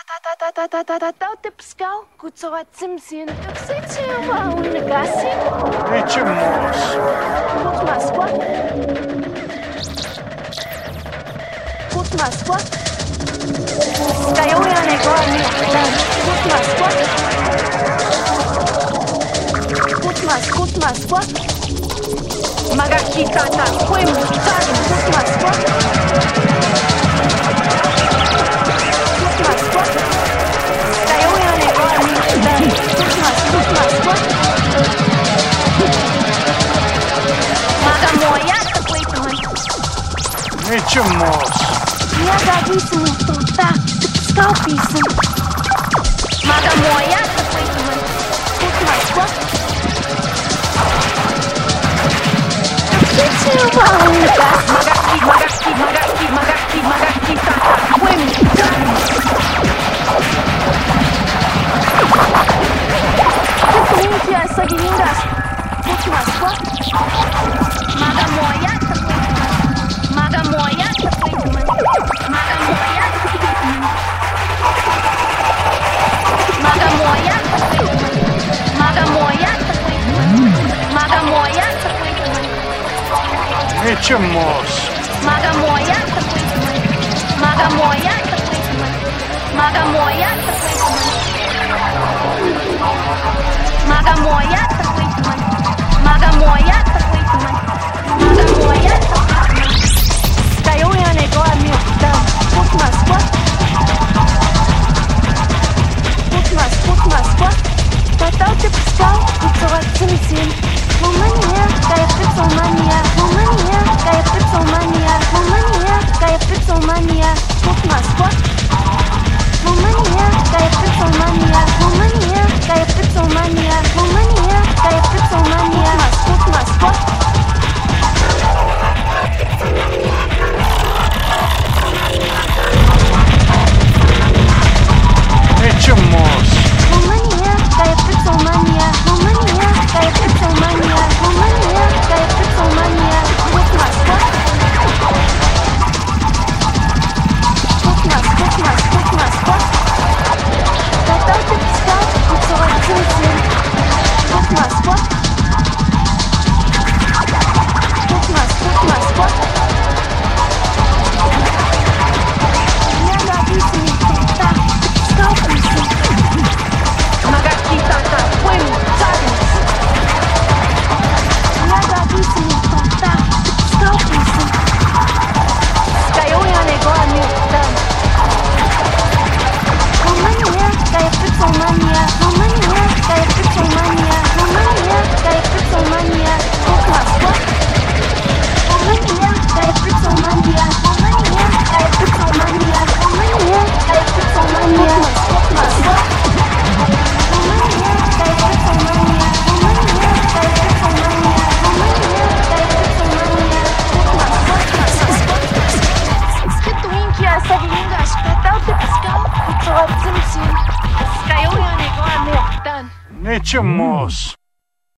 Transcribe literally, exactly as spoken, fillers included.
Te pescau, kucova cimsien, tuksitsilva unegasi. Echemos. Kutmasqua. Kutmasqua. Skajoja goani. Kutmasqua. Kutmas, kutmasqua. Magaki kata, quim, tadin, kutmasqua. Kutmasqua. Skajoja goani. Kutmas, kutmasqua. Maga moja, tako i tamo. Echemos. Ja ga visam to ta, pescau pisam. Maga moja, tako i tamo. Kutmasqua. Tuksitsilva unegasi. Magaki, magaki, magaki, magaki, magaki kata, quim, tadin. Limpia essa gringas. Kutmasqua. Maga moja, tako i tamo. Maga moja, tako i tamo. Maga moja, tako i tamo. Maga moja, tako i tamo. Maga moja, tako i tamo. Maga moja, tako i tamo. Echemos. Maga moja, tako i tamo. Maga moja, tako i tamo. Maga moja, tako i tamo. Maga moja, tako i tamo. Maga moja, tako i tamo. Maga moja, tako i tamo. Skajoja goani dan. Kutmasqua. Kutmas, kutmasqua. Tatau te pescau, kucova cimsien. Romania, kaya pizzomania. Romania, kaya pizzomania. Romania, kaya pizzomania. Kutmasqua. Romania, kaya pizzomania. Romania, kaya pizzomania. Romania, kaya pizzomania. Kutmasqua. Echemos. Romania, kaya pizzomania. Romania, kaya pizzomania. Romania, kaya pizzomania. Kutmasqua. Kutmas, kutmas, kutmasqua. Tatau te pescau, kucova cimsien. Kutmasqua. Kutmas, kutmasqua. Ja ga visam to ta, pescau pisam. Magaki kata, quim, tadin. Ja ga visam to ta, pescau pisam. Skajoja goani dan. Romania, kaya pizzomania. Romania, kaya pizzomania. Romania, kaya pizzomania. Kutmasqua. Romania, kaya pizzomania. Romania, kaya pizzomania. Romania, kaya pizzomania. Kutmasqua. Romania, kaya pizzomania. Romania, kaya pizzomania. Romania, kaya pizzomania. Kutmasqua. Skituinkia essa gringas. Tatau te pescau, kucova cimsien. Skajoja goani dan. Echemos.